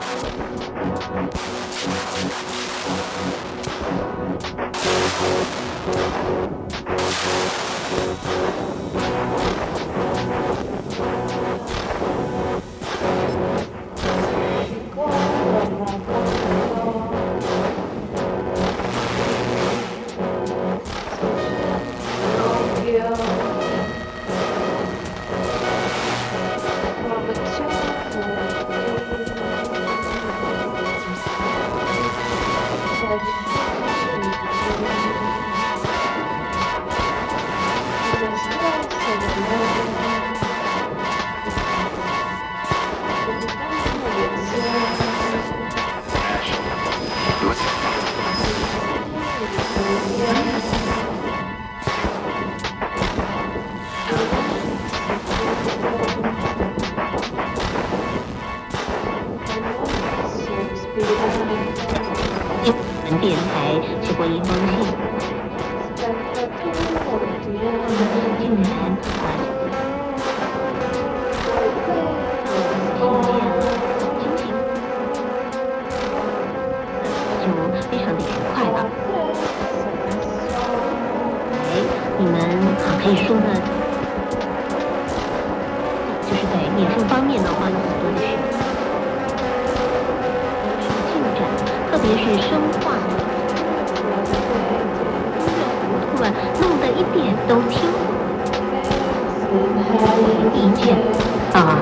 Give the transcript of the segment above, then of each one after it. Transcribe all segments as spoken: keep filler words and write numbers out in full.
电台写过一封信，竟然啊，心情就非常的愉快了。哎，你们啊可以说呢，就是在念书方面呢花了很多的时间。特别是生化，突然弄得一点都听不意见啊。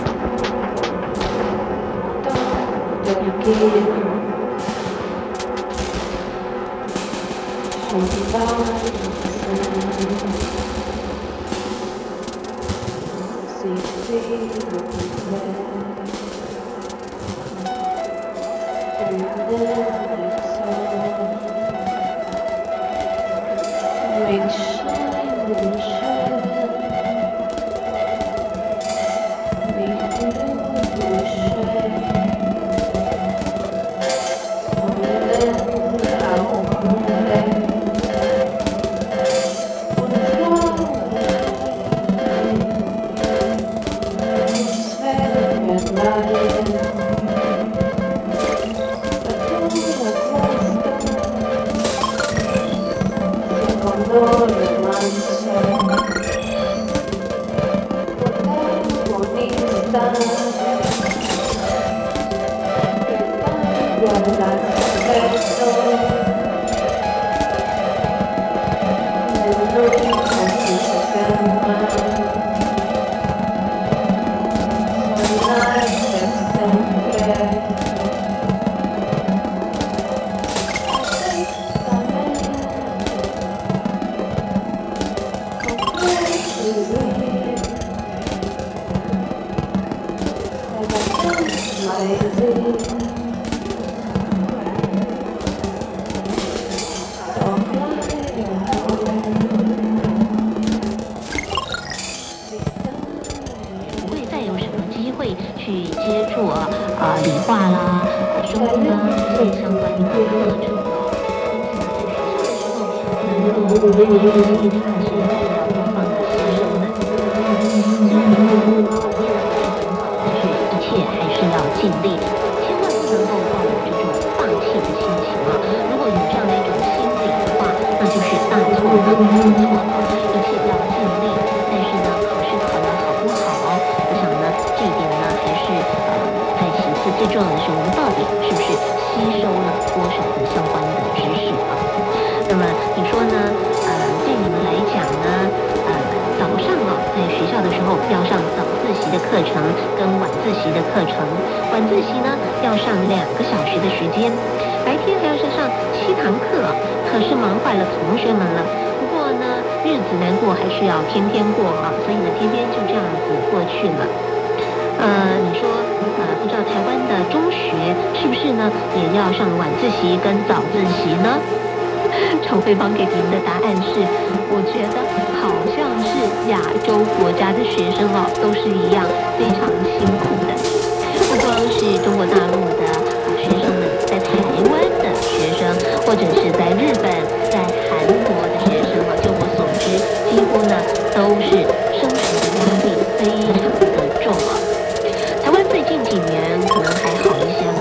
去接触啊啊理化啦、生物啦这些相关的课程。因此呢，在学校的时候，能够学习的是非常多方的吸收的。但是一切还是要尽力，千万不能够抱有这种放弃的心情啊！如果有这样的一种心理的话，那就是大错特错了。一切要尽力，但是呢，考试考得好不好，我想呢，这一点呢，还是呃，在其次最重要的是，我们到底是不是吸收了多少的相关的知识啊？那么你说呢？呃，对你们来讲呢，呃，早上啊，在学校的时候要上早自习的课程跟晚自习的课程，晚自习呢要上两个小时的时间，白天还要上七堂课，可是忙坏了同学们了。不过呢，日子难过还是要天天过啊，所以呢，天天就这样子过去了。呃，你说，呃，不知道台湾的中学是不是呢，也要上晚自习跟早自习呢？常慧芳给您的答案是，我觉得好像是亚洲国家的学生哦，都是一样非常辛苦的。不光是中国大陆的学生们，在台湾的学生，或者是在日本、在韩国的学生啊，就我所知，几乎呢都是生存的压力非常的重啊。台湾最近几年可能还好一些了，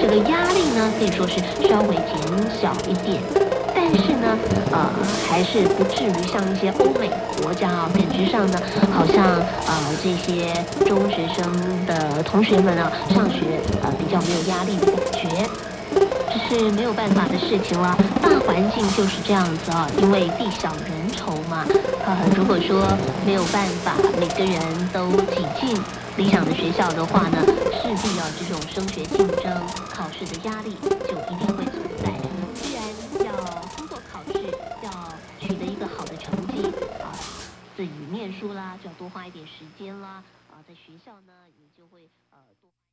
这个压力呢可以说是稍微减小一点。但是呢，呃，还是不至于像一些欧美国家啊，本质上呢，好像呃这些中学生的同学们啊，上学呃比较没有压力的感觉。这是没有办法的事情了，大环境就是这样子啊，因为地小人稠嘛。呃，如果说没有办法每个人都挤进理想的学校的话呢，势必啊这种升学竞争、考试的压力就一定会存在。既然要通过考试，要取得一个好的成绩啊，自己念书啦，就要多花一点时间啦。啊，在学校呢，也就会呃多。